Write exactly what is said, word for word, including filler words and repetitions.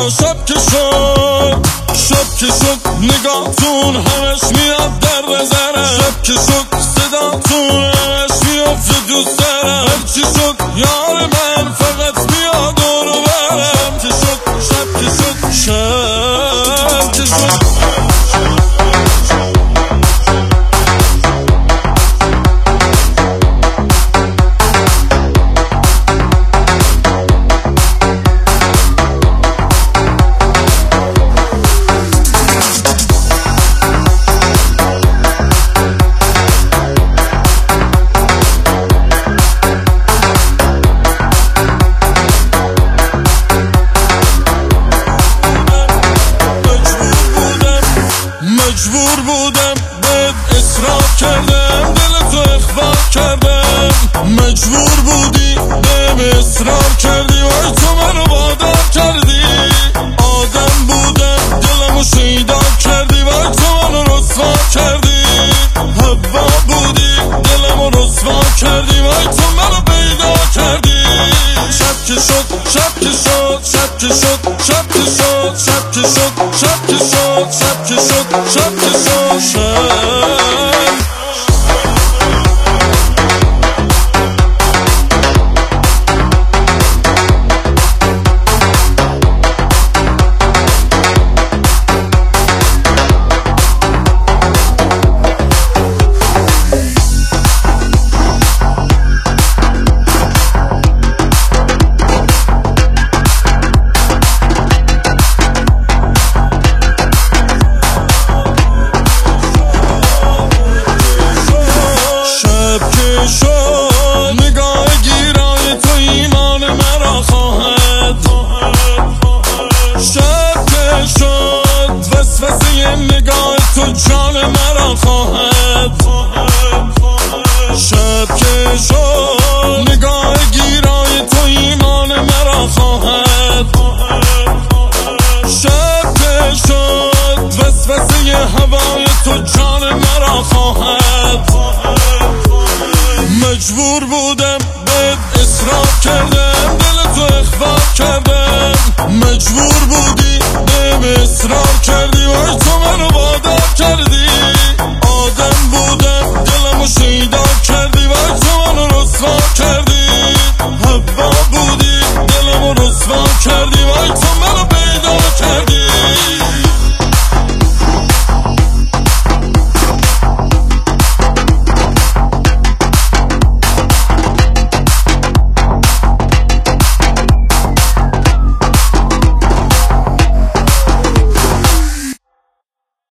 ها شب که شد شب که شد نگاهتون همش میاد در نظرم شب که شد صداتون همش میافته تو سرم هرچی شد یار من فقط میاد دورو برم شب که شد شب که شد شب که شد مجبور بودم بهت اصرار کردم دلتو اخبار کردم مجبور بودی بهم اصرار کردی وای تو منو وادار کردی آدم بودم دلمو شیدا کردی وای تو منو رسوا کردی حوا بودی دلمو رسوا کردی وای تو منو پیدا کردی شب که شد شب که شد شب که شد شب که شد شب که شد شب که شد شب که شد شب که شد شب شد نگاه گیرای تو ایمان مرا خواهد شب که شد وسوسه نگاه تو جان مرا خواهد شب که شد نگاه گیرای تو ایمان مرا خواهد شب که شد وسوسه هوای تو جان مرا خواهد مجبور بودم بهت اصرار کردم دلتو اخبار کردم مجبور بودی بهم اصرار کردی وای تو منو وادار کردی آدم بودم دلمو شیدا